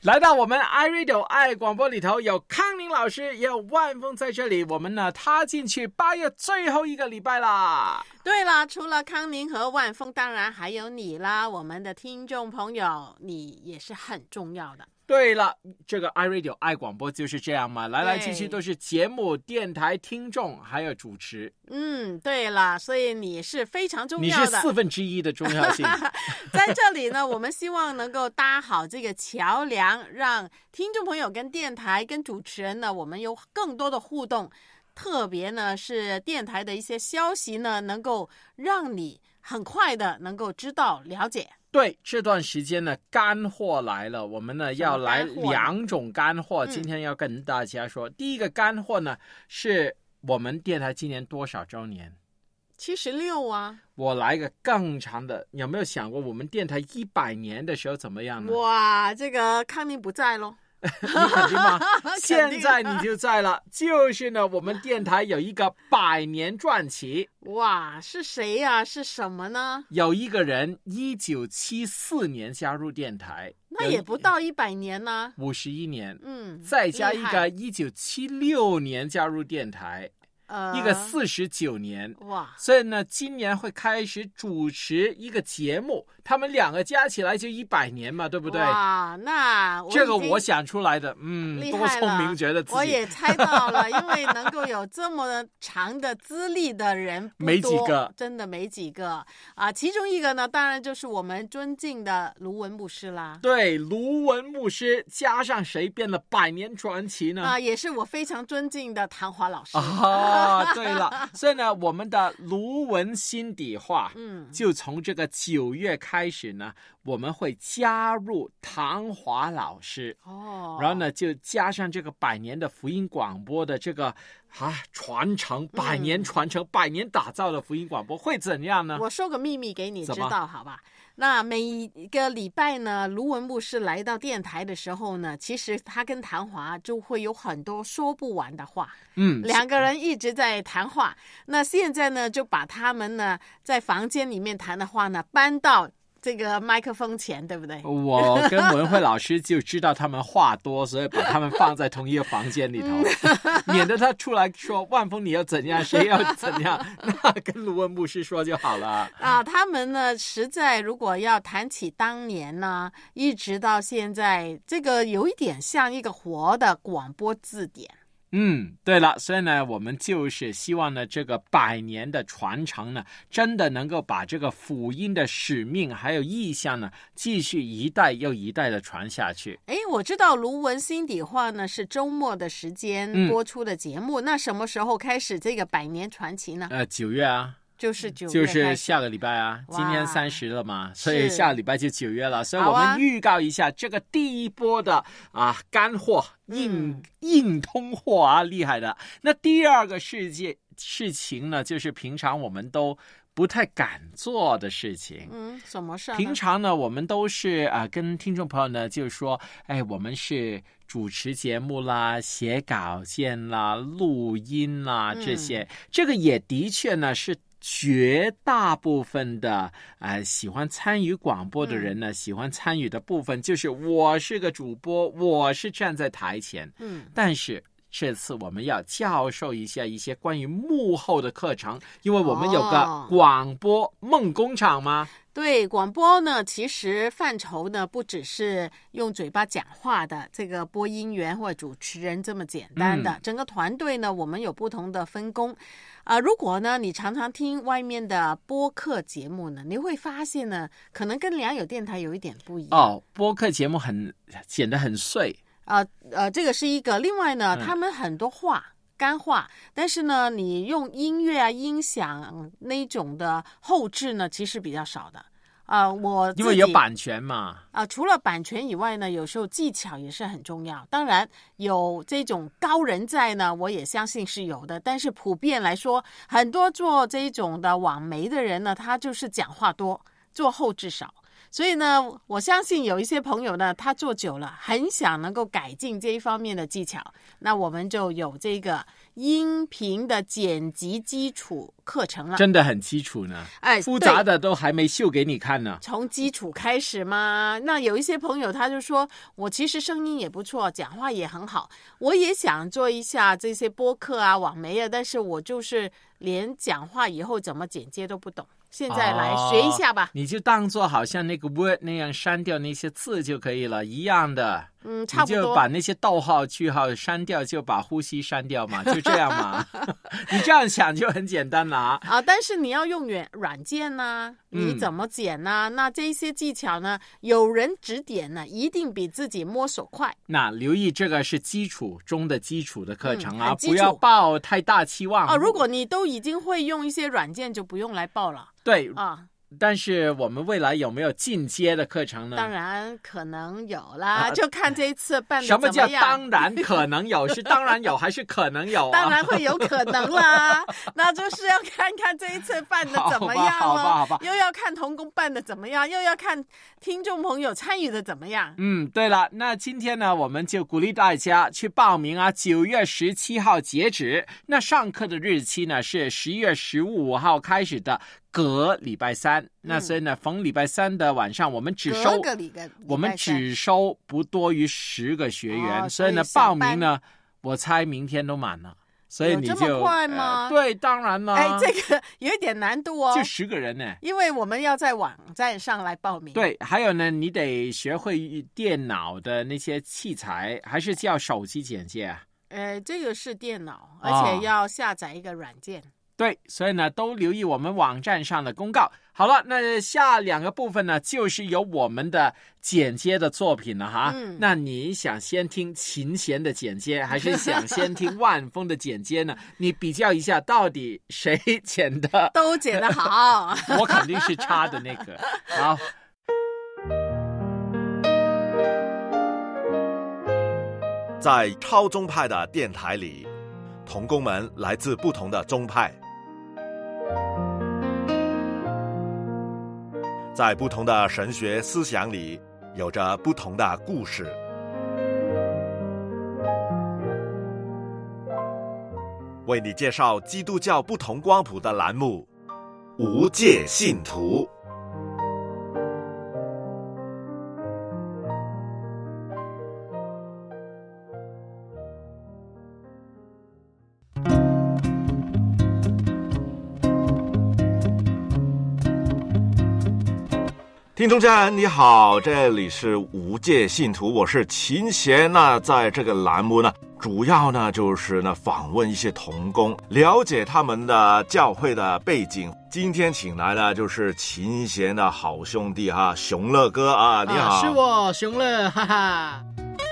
来到我们 iRadio 爱广播里头，有康宁老师，也有万峰在这里。我们呢踏进去8月最后一个礼拜啦。 对啦，除了康宁和万峰，当然还有你啦，我们的听众朋友，你也是很重要的。 对了，这个 iRadio 爱广播就是这样嘛，来来去去都是节目、电台、听众还有主持。 对了，所以你是非常重要的， 你是1/4的重要性。 在这里呢，我们希望能够搭好这个桥梁，让听众朋友跟电台跟主持人呢，我们有更多的互动，特别呢是电台的一些消息呢，能够让你很快的能够知道了解。 对，这段时间呢，干货来了，我们呢要来2种干货，今天要跟大家说，第一个干货呢是我们电台今年多少周年 ？76啊！ 我来个更长的，有没有想过我们电台100年的时候怎么样呢？ 哇，这个康宁不在咯。 你肯定吗？现在你就在了，就是呢，我们电台有一个100年传奇。 哇，是谁呀？是什么呢？ 有一个人1974年加入电台， 那也不到100年呢 ，51年。再加一个1976年加入电台。一个49年， 哇！ 所以呢，今年会开始主持一个节目，他们2个加起来就100年嘛，对不对？ 哇，那这个我想出来的，多聪明，觉得自己我也猜到了，因为能够有这么长的资历的人不多， 没几个， 真的没几个啊。其中一个呢，当然就是我们尊敬的卢文牧师啦。 对，卢文牧师加上谁变了100年传奇呢？ 也是我非常尊敬的唐华老师。 对了，所以呢，我们的卢文心底话，就从这个9月开始呢，我们会加入唐华老师，然后呢，就加上这个100年的福音广播的这个传承，100年传承，100年打造的福音广播会怎样呢？ 我说个秘密给你知道，好吧？那每一个礼拜呢，卢文牧师来到电台的时候呢，其实他跟谭华就会有很多说不完的话。2个人一直在谈话。那现在呢，就把他们呢在房间里面谈的话呢，搬到这个麦克风前，对不对？ 我跟文慧老师就知道他们话多，所以把他们放在同一个房间里头，免得他出来说万峰你要怎样，谁要怎样，那跟卢文牧师说就好了。 他们呢，实在如果要谈起当年呢，一直到现在，这个有一点像一个活的广播字典。 对了，所以呢，我们就是希望呢，这个100年的传承呢，真的能够把这个福音的使命还有意向呢，继续一代又一代的传下去。 我知道卢文心底话呢是周末的时间播出的节目，那什么时候开始这个100年传奇呢 ？9月啊。 就是9月， 就是下个礼拜啊，今天30了嘛，所以下个礼拜就9月了，所以我们预告一下这个第一波的干货硬通货啊，厉害的。那第二个事情呢，就是平常我们都不太敢做的事情。 什么事呢？ 平常呢，我们都是跟听众朋友呢，就是说，我们是主持节目啦、写稿件啦、录音啦这些，这个也的确呢是绝大部分的喜欢参与广播的人呢，喜欢参与的部分就是我是个主播，我是站在台前。但是这次我们要教授一些关于幕后的课程，因为我们有个广播梦工厂嘛。 对，广播呢，其实范畴呢不只是用嘴巴讲话的这个播音员或主持人这么简单的，整个团队呢，我们有不同的分工。如果呢你常常听外面的播客节目呢，你会发现呢，可能跟良友电台有一点不一样。 播客节目剪得很碎。 这个是一个。另外呢，他们很多干话，但是呢，你用音乐音响那种的后置呢，其实比较少的。 因为有版权嘛。 除了版权以外呢，有时候技巧也是很重要。当然有这种高人在呢，我也相信是有的。但是普遍来说，很多做这种的网媒的人呢，他就是讲话多，做后置少。 所以呢，我相信有一些朋友呢，他做久了，很想能够改进这一方面的技巧，那我们就有这个音频的剪辑基础课程了。 真的很基础呢，复杂的都还没秀给你看呢。 从基础开始嘛。那有一些朋友他就说，我其实声音也不错，讲话也很好，我也想做一下这些播客啊、网媒啊，但是我就是连讲话以后怎么剪接都不懂。现在来学一下吧。 你就当做好像那个 Word 那样删掉那些字就可以了，一样的。 差不多。 你就把那些逗号句号删掉，就把呼吸删掉嘛，就这样嘛。你这样想就很简单了啊。 但是你要用软件呢，你怎么剪呢？那这些技巧呢，有人指点呢，一定比自己摸索快。 那留意这个是基础中的基础的课程啊，不要抱太大期望。 如果你都已经会用一些软件，就不用来报了。 对啊。但是我们未来有没有进阶的课程呢？ 当然可能有啦，就看这一次办的怎么样。 什么叫当然可能有？是当然有还是可能有当然会有可能啦，那就是要看看这一次办的怎么样了。 好吧， 又要看同工办的怎么样，又要看听众朋友参与的怎么样。 对了，那今天呢，我们就鼓励大家去报名啊，9月17号截止。那上课的日期呢是11月15号开始的。隔礼拜三，那所以呢，逢礼拜三的晚上，我们只收不多于10个学员，所以呢，报名呢，我猜明天都满了，所以你就有这么快吗？ 对，当然了。 这个有一点难度哦， 就10个人呢， 因为我们要在网站上来报名。 对，还有呢，你得学会电脑的那些器材，还是叫手机剪接啊？ 这个是电脑，而且要下载一个软件。 对，所以呢，都留意我们网站上的公告。好了，那下2个部分呢，就是有我们的剪接的作品了哈。那你想先听琴弦的剪接，还是想先听万峰的剪接呢？你比较一下，到底谁剪的都剪得好？ 我肯定是差的那个。好。 在超宗派的电台里，同工们来自不同的宗派。在不同的神学思想里，有着不同的故事。为你介绍基督教不同光谱的栏目《无界信徒》。听众家人你好，这里是无界信徒，我是琴弦。那在这个栏目呢，主要呢就是呢访问一些同工，了解他们的教会的背景。今天请来的就是琴弦的好兄弟哈，熊乐哥啊，你好。 是我熊乐，哈哈。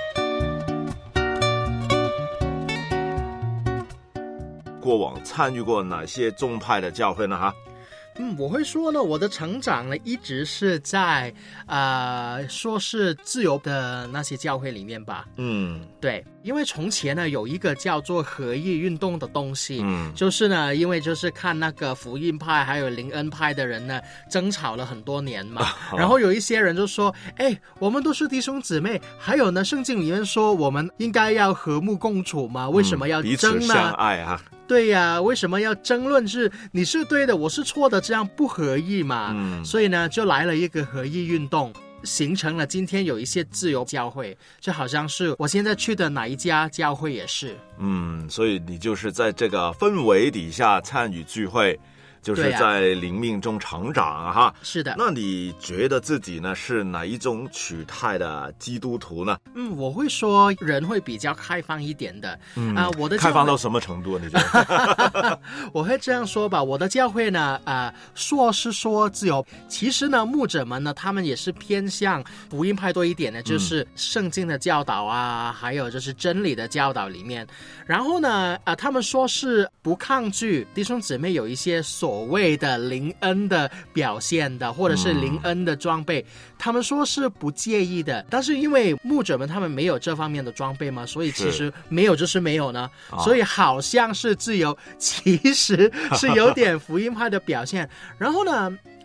过往参与过哪些宗派的教会呢？哈。 我会说呢，我的成长呢一直是在说是自由的那些教会里面吧。对，因为从前呢有一个叫做合一运动的东西，就是呢因为就是看那个福音派还有灵恩派的人呢争吵了很多年嘛，然后有一些人就说，我们都是弟兄姊妹，还有呢圣经里面说我们应该要和睦共处嘛，为什么要争呢？ 彼此相爱啊。 对呀，为什么要争论是你是对的我是错的，这样不合意嘛？所以呢就来了一个合一运动，形成了今天有一些自由教会，就好像是我现在去的哪一家教会也是。 所以你就是在这个氛围底下参与聚会，就是在灵命中成长哈。 是的。 那你觉得自己呢是哪一种取态的基督徒呢？ 我会说人会比较开放一点的。我的开放到什么程度你觉得？ 我会这样说吧，我的教会呢说是说自由，其实呢牧者们呢他们也是偏向福音派多一点的，就是圣经的教导啊，还有就是真理的教导里面。然后呢他们说是不抗拒弟兄姊妹有一些所谓的灵恩的表现的，或者是灵恩的装备，他们说是不介意的。但是因为牧者们他们没有这方面的装备嘛，所以其实没有就是没有呢，所以好像是自由，其实是有点福音派的表现。然后呢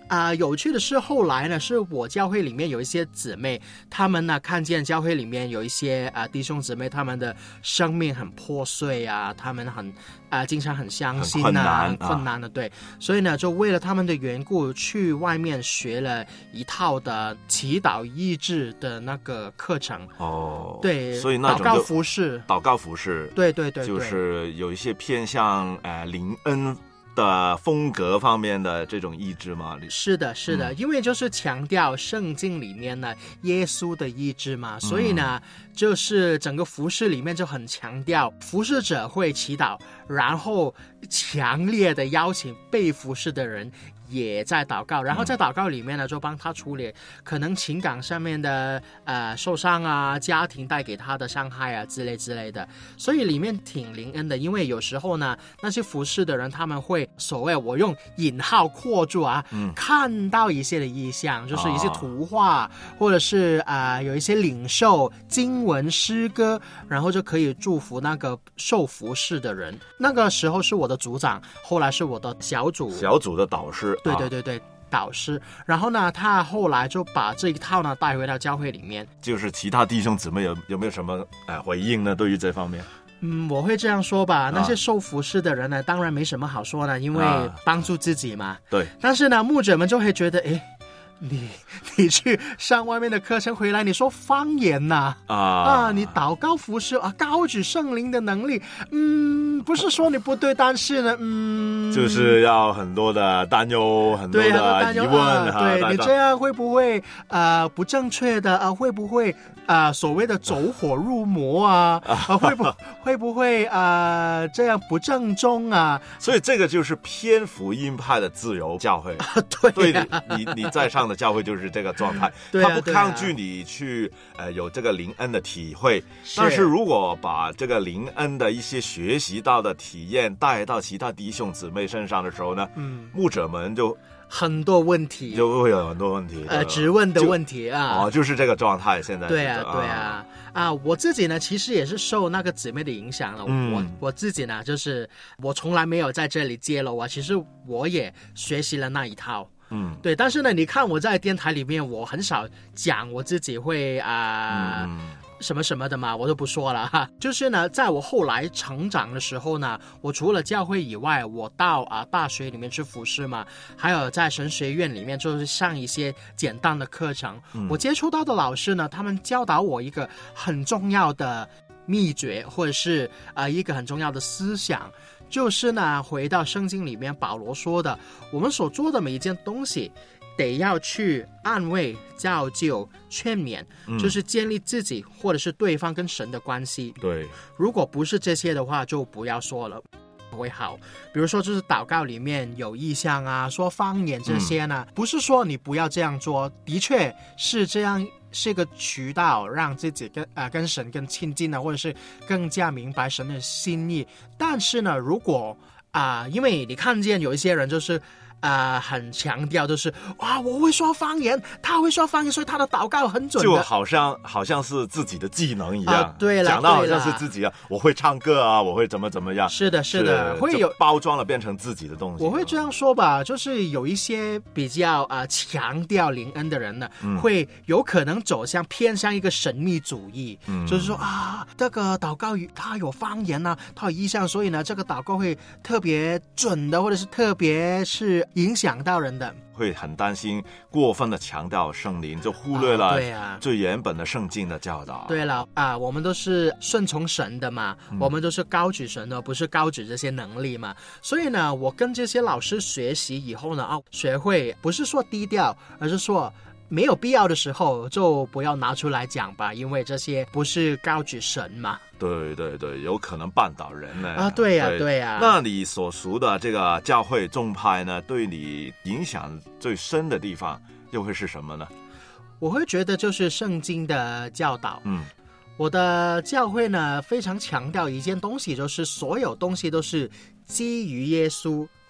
有趣的是后来呢，是我教会里面有一些姊妹，他们呢看见教会里面有一些弟兄姊妹，他们的生命很破碎啊，他们经常很伤心啊，很困难的，对，所以呢就为了他们的缘故去外面学了一套的祈祷医治的那个课程。对， 所以那种祷告服饰，对， 就是有一些偏向灵恩的风格方面的这种医治嘛。 是的，因为就是强调圣经里面呢耶稣的医治嘛，所以呢就是整个服事里面就很强调服事者会祈祷，然后强烈的邀请被服事的人也在祷告，然后在祷告里面呢就帮他处理可能情感上面的受伤啊，家庭带给他的伤害啊之类的，所以里面挺灵恩的。因为有时候呢那些服侍的人他们会所谓我用引号括住看到一些的意象，就是一些图画或者是有一些领受经文诗歌，然后就可以祝福那个受服侍的人。那个时候是我的组长，后来是我的小组的导师， 对，导师。然后呢他后来就把这一套呢带回到教会里面。 就是其他弟兄姊妹有没有什么回应呢？对于这方面我会这样说吧，那些受服侍的人呢当然没什么好说呢，因为帮助自己嘛， 对。 但是呢牧者们就会觉得你去上外面的课程回来，你说方言你祷告服侍高举圣灵的能力，不是说你不对，但是呢就是要很多的担忧，很多的疑问， 对，你这样会不会不正确的会不会所谓的走火入魔会不会这样不正宗啊？ 所以这个就是偏福音派的自由教会对你在上的教会就是这个状态，他不抗拒你去有这个灵恩的体会，但是如果把这个灵恩的一些学习到的体验带到其他弟兄姊妹身上的时候呢，牧者们就很多问题， 就会有很多问题， 质问的问题就是这个状态现在。 对啊，我自己呢其实也是受那个姊妹的影响了。我自己呢就是我从来没有在这里揭露其实我也学习了那一套。对，但是呢你看我在电台里面我很少讲我自己会什么什么的嘛，我就不说了就是呢在我后来成长的时候呢，我除了教会以外，我到大学里面去服侍嘛，还有在神学院里面就是上一些简单的课程。我接触到的老师呢，他们教导我一个很重要的秘诀，或者是一个很重要的思想，就是呢回到圣经里面保罗说的，我们所做的每一件东西得要去安慰、造就、劝勉，就是建立自己或者是对方跟神的关系。 对， 如果不是这些的话就不要说了会好。比如说就是祷告里面有意象说方言这些呢，不是说你不要这样做，的确是这样，是个渠道让自己跟神更亲近或者是更加明白神的心意。但是呢如果因为你看见有一些人就是很强调就是我会说方言，他会说方言，所以他的祷告很准的， 就好像是自己的技能一样。 对了， 讲到好像是自己我会唱歌我会怎么样。 是的，会有包装了变成自己的东西。 我会这样说吧，就是有一些比较强调灵恩的人呢，会有可能走向偏向一个神秘主义，就是说这个祷告它有方言它有意象，所以呢这个祷告会特别准的，或者是特别是影响到人的， 会很担心过分的强调圣灵，就忽略了最原本的圣经的教导。 对了我们都是顺从神的嘛，我们都是高举神的，不是高举这些能力嘛。所以呢我跟这些老师学习以后呢学会不是说低调，而是说没有必要的时候就不要拿出来讲吧，因为这些不是高举神嘛。 对，有可能绊倒人呢。 对呀。 那你所属的这个教会宗派呢，对你影响最深的地方又会是什么呢？ 我会觉得就是圣经的教导。我的教会呢非常强调一件东西，就是所有东西都是基于耶稣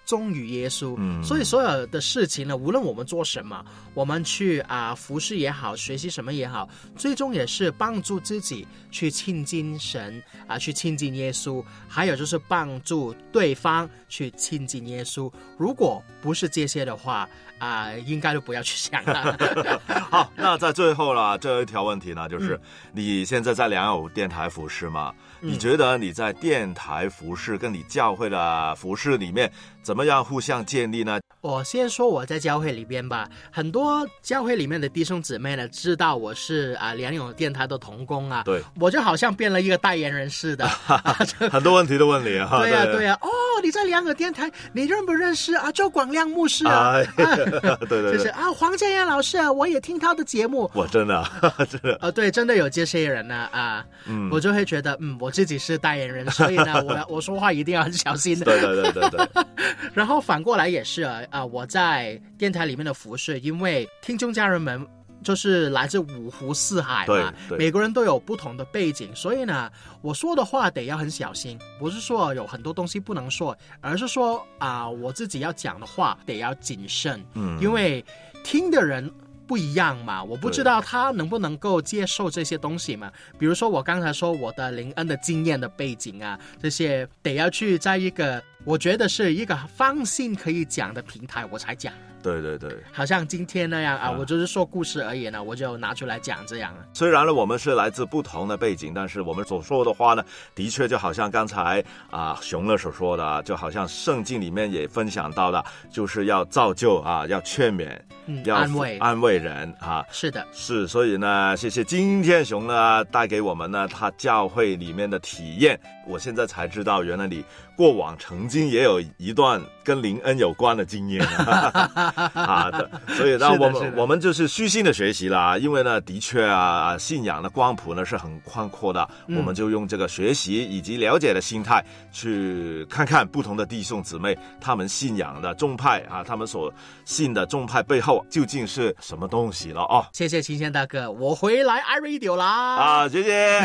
忠于耶稣。所以所有的事情呢，无论我们做什么，我们去服事也好，学习什么也好，最终也是帮助自己去亲近神去亲近耶稣，还有就是帮助对方去亲近耶稣。如果不是这些的话应该就不要去想了。 好，那在最后了，这一条问题呢，就是你现在在良友电台服事嘛？你觉得你在电台服事跟你教会的服事里面怎么样互相建立呢？ 我先说我在教会里边吧，很多教会里面的弟兄姊妹呢，知道我是良友电台的同工对， 我就好像变了一个代言人似的。 很多问题都问你对呀对呀，你在良友电台，你认不认识周广亮牧师对， 就是黄建阳老师我也听他的节目。 我真的真的对，真的有这些人呢我就会觉得我自己是代言人，所以呢我说话一定要很小心的。 对然后反过来也是我在电台里面的服事，因为听众家人们就是来自五湖四海嘛，每个人都有不同的背景，所以呢我说的话得要很小心，不是说有很多东西不能说，而是说我自己要讲的话得要谨慎，因为听的人不一样嘛，我不知道他能不能够接受这些东西嘛。比如说我刚才说我的灵恩的经验的背景这些得要去在一个我觉得是一个放心可以讲的平台我才讲。 对， 好像今天那样我就是说故事而已呢，我就拿出来讲这样。 虽然呢我们是来自不同的背景，但是我们所说的话呢，的确就好像刚才熊乐所说的，就好像圣经里面也分享到的，就是要造就要劝勉，要安慰人是的， 是。所以呢，谢谢今天熊呢带给我们呢他教会里面的体验。我现在才知道，原来你过往曾经也有一段跟灵恩有关的经验所以呢我们就是虚心的学习啦，因为呢的确信仰的光谱呢是很宽阔的，我们就用这个学习以及了解的心态去看看不同的弟兄姊妹他们信仰的宗派他们所信的宗派背后究竟是什么东西了谢谢秦贤大哥，我回来 iRadio 啦谢谢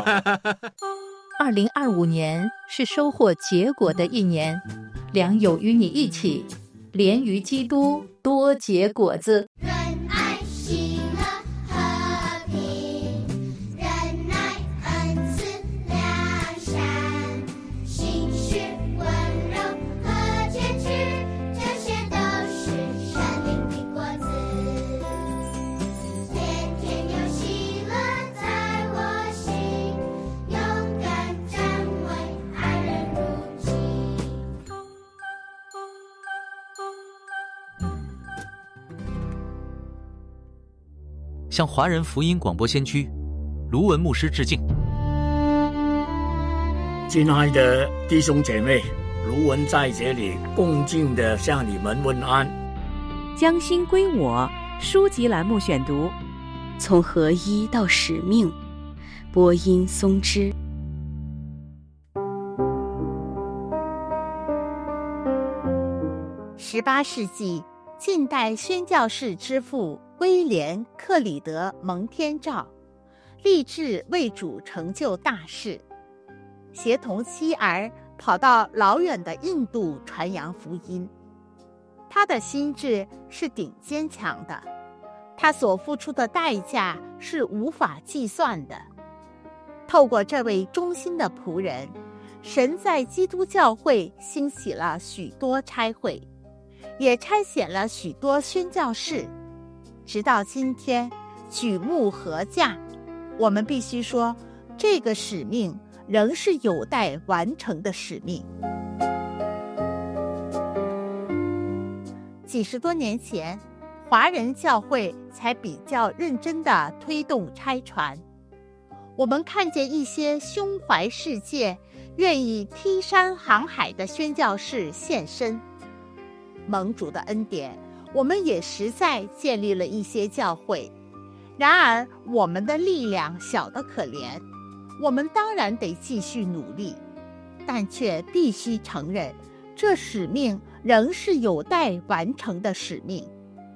2025年是收获结果的一年，良友与你一起连于基督，多结果子。 仁爱喜乐和平，仁爱恩慈良善，信实温柔和坚持，这些都是生命的果子。天天有喜乐在我心，勇敢站为爱人如己。 向华人福音广播先驱卢文牧师致敬。 亲爱的弟兄姐妹，卢文在这里恭敬地向你们问安。 将心归我书籍栏目选读， 从合一到使命，播音松枝。 18世纪近代宣教士之父威廉·克里德蒙天照立志为主成就大事，协同妻儿跑到老远的印度传扬福音。他的心志是顶坚强的，他所付出的代价是无法计算的。透过这位忠心的仆人，神在基督教会兴起了许多差会，也差遣了许多宣教士，直到今天举目何价。我们必须说，这个使命仍是有待完成的使命。几十多年前，华人教会才比较认真地推动差传。我们看见一些胸怀世界、愿意踢山航海的宣教士现身。蒙主的恩典，我们也实在建立了一些教会。然而我们的力量小得可怜，我们当然得继续努力，但却必须承认，这使命仍是有待完成的使命。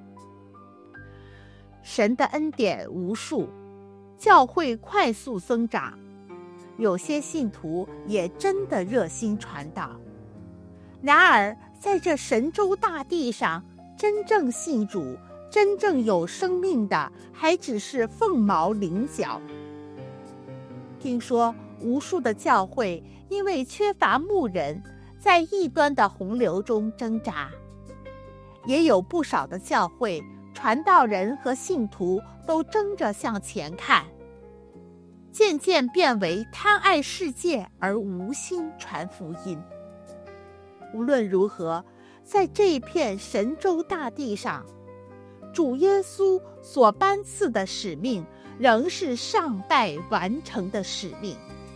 神的恩典无数，教会快速增长，有些信徒也真的热心传道。然而在这神州大地上，真正信主、真正有生命的，还只是凤毛麟角。听说无数的教会因为缺乏牧人，在异端的洪流中挣扎，也有不少的教会传道人和信徒都争着向前看，渐渐变为贪爱世界而无心传福音。无论如何，在这一片神州大地上，主耶稣所颁赐的使命仍是尚待完成的使命。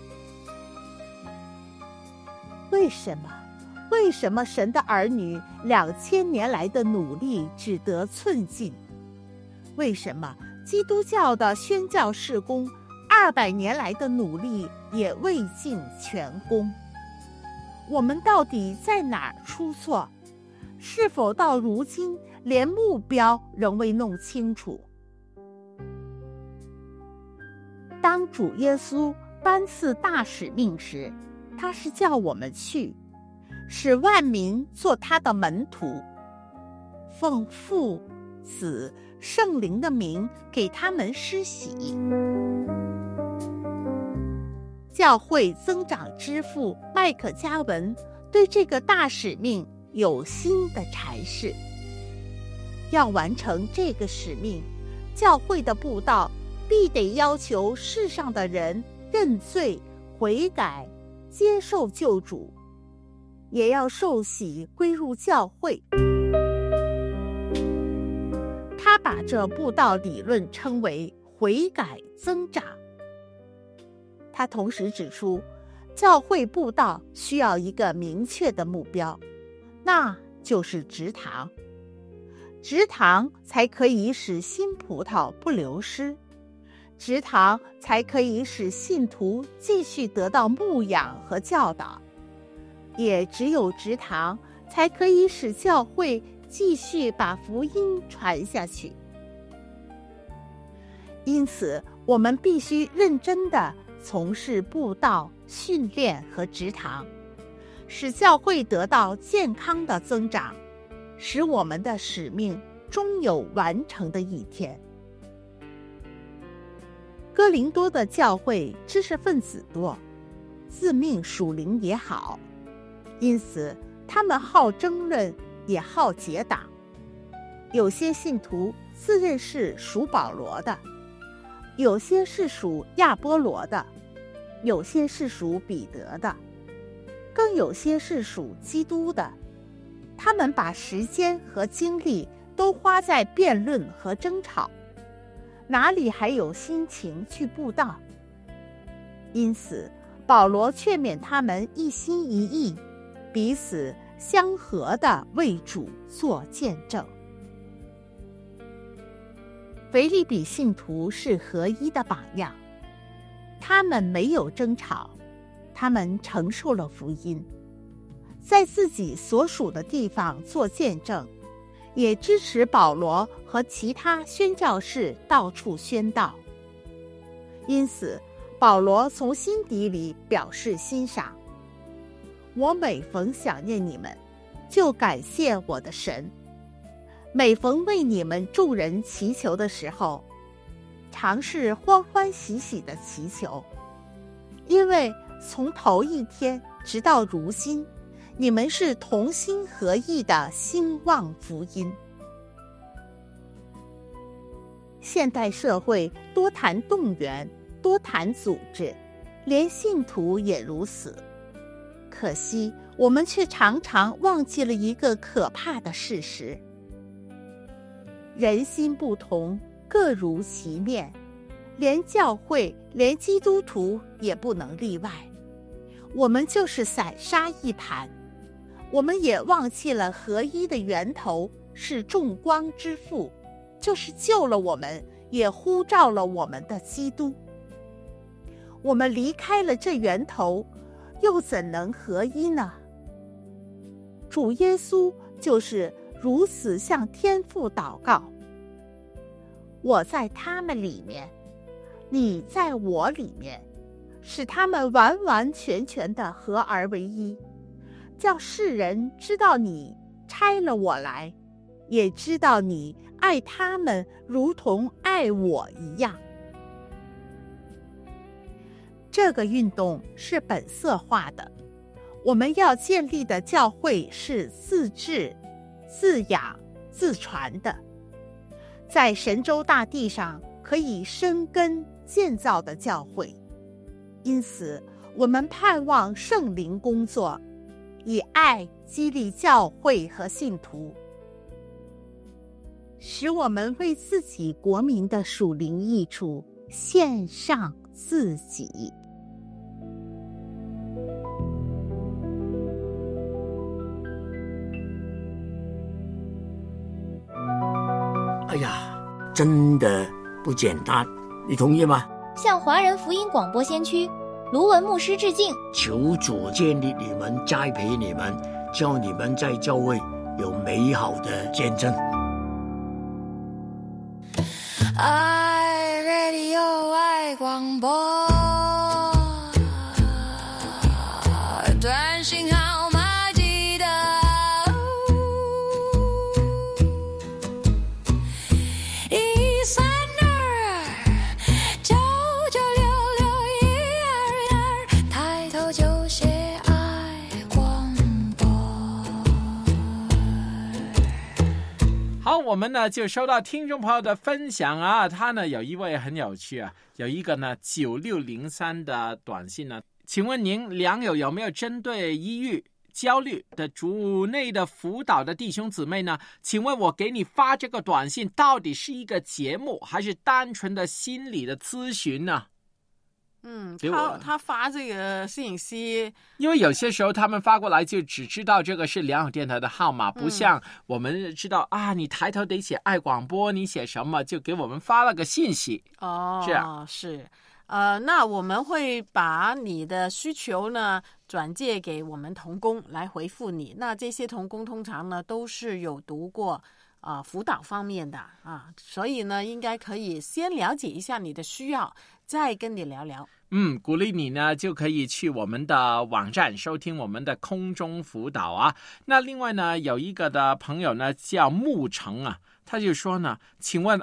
为什么？为什么神的儿女2000年来的努力只得寸进？为什么基督教的宣教事工200年来的努力也未尽全功？我们到底在哪儿出错？是否到如今连目标仍未弄清楚？当主耶稣颁赐大使命时，他是叫我们去，使万民做他的门徒，奉父、子、圣灵的名给他们施洗。教会增长之父麦克加文对这个大使命有新的阐释。要完成这个使命，教会的布道必得要求世上的人认罪悔改，接受救主，也要受洗归入教会。他把这布道理论称为悔改增长。他同时指出，教会布道需要一个明确的目标，那就是植堂。植堂才可以使新葡萄不流失，植堂才可以使信徒继续得到牧养和教导，也只有植堂才可以使教会继续把福音传下去。因此，我们必须认真地从事布道、训练和植堂，使教会得到健康的增长，使我们的使命终有完成的一天。哥林多的教会知识分子多，自命属灵也好，因此他们好争论，也好结党。有些信徒自认是属保罗的，有些是属亚波罗的，有些是属彼得的，更有些是属基督的。他们把时间和精力都花在辩论和争吵，哪里还有心情去布道？因此，保罗劝勉他们一心一意，彼此相合地为主做见证。腓立比信徒是合一的榜样，他们没有争吵，他们承受了福音，在自己所属的地方做见证，也支持保罗和其他宣教士到处宣道。因此，保罗从心底里表示欣赏。我每逢想念你们，就感谢我的神。每逢为你们众人祈求的时候，常是欢欢喜喜的祈求，因为从头一天直到如今，你们是同心合意的兴旺福音。现代社会多谈动员，多谈组织，连信徒也如此。可惜我们却常常忘记了一个可怕的事实：人心不同，各如其面，连教会，连基督徒也不能例外。我们就是散沙一盘，我们也忘记了合一的源头是众光之父，就是救了我们，也呼召了我们的基督。我们离开了这源头，又怎能合一呢？主耶稣就是如此向天父祷告：我在他们里面，你在我里面，使他们完完全全的合而为一， 叫世人知道你差了我来，也知道你爱他们如同爱我一样。这个运动是本色化的，我们要建立的教会是自治、自养、自传的，在神州大地上可以生根建造的教会。因此我们盼望圣灵工作，以爱激励教会和信徒，使我们为自己国民的属灵益处献上自己。 哎呀，真的不简单，你同意吗？ 向华人福音广播先驱卢文牧师致敬， 求主建立你们，栽培你们，叫你们在教会有美好的见证。 爱 Radio 爱广播，短信号码记得132996612，抬头就写爱广播。 好，我们呢就收到听众朋友的分享啊，他呢有一位很有趣啊，有一个呢9603的短信呢，请问您良友有没有针对抑郁焦虑的主内的辅导的弟兄姊妹呢？请问我给你发这个短信到底是一个节目还是单纯的心理的咨询呢？ 他发这个信息， 因为有些时候他们发过来就只知道这个是良友电台的号码，不像我们知道啊，你抬头得写爱广播，你写什么就给我们发了个信息。这样是那我们会把你的需求呢转介给我们同工来回复你。那这些同工通常呢都是有读过辅导方面的所以呢应该可以先了解一下你的需要，再跟你聊聊。 鼓励你呢就可以去我们的网站收听我们的空中辅导啊。那另外呢有一个的朋友呢叫牧成啊，他就说呢，请问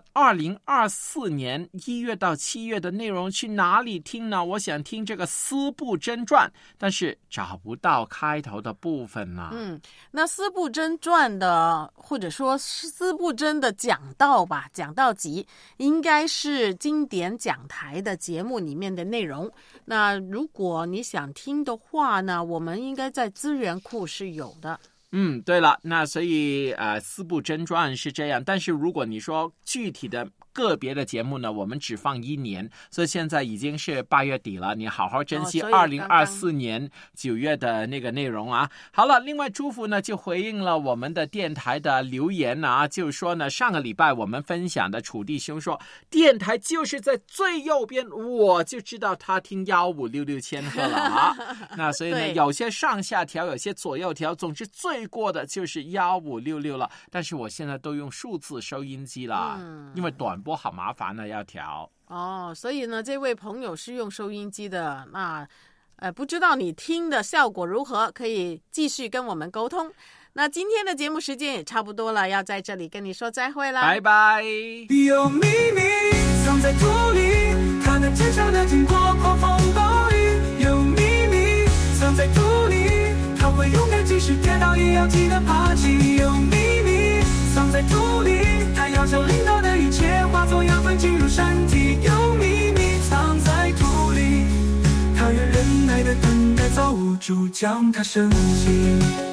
2024年1月到7月的内容去哪里听呢？我想听这个司布真传，但是找不到开头的部分呢。 那司布真传的或者说司布真的讲道吧，讲道集应该是经典讲台的节目里面的内容。那如果你想听的话呢，我们应该在资源库是有的。 对了，那所以司布真传是这样，但是如果你说具体的个别的节目呢，我们只放1年，所以现在已经是8月底了，你好好珍惜2024年9月的那个内容啊。好了，另外朱福呢就回应了我们的电台的留言啊，就说呢上个礼拜我们分享的楚弟兄说电台就是在最右边，我就知道他听1566千赫了啊。那所以呢有些上下调，有些左右调，总之最过的就是1566了。但是我现在都用数字收音机了，因为短波好麻烦呢，要调。 所以呢这位朋友是用收音机的，那不知道你听的效果如何，可以继续跟我们沟通。那今天的节目时间也差不多了，要在这里跟你说再会了， 拜拜。 有秘密藏在土里，它能坚强的经过狂风暴雨。有秘密藏在土里，它会勇敢即使跌倒也要记得爬起。有秘密藏在土里，它要将领导的一切化作养分进入身体。有秘密藏在土里，它愿忍耐的等待造物主将它升起。